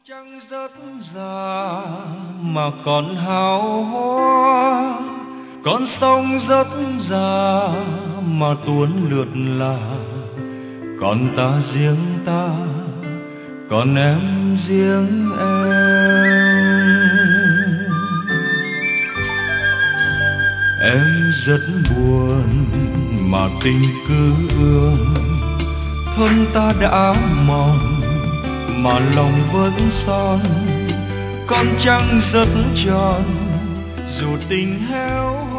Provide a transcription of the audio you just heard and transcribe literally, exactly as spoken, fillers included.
Trăng rất già mà còn hào hoa, con sông rất già mà tuôn lượt là, còn ta riêng ta, còn em riêng em. Em rất buồn mà tình cứ ương, thân ta đã mòn mà lòng vẫn son. Con trăng rất tròn dù tình héo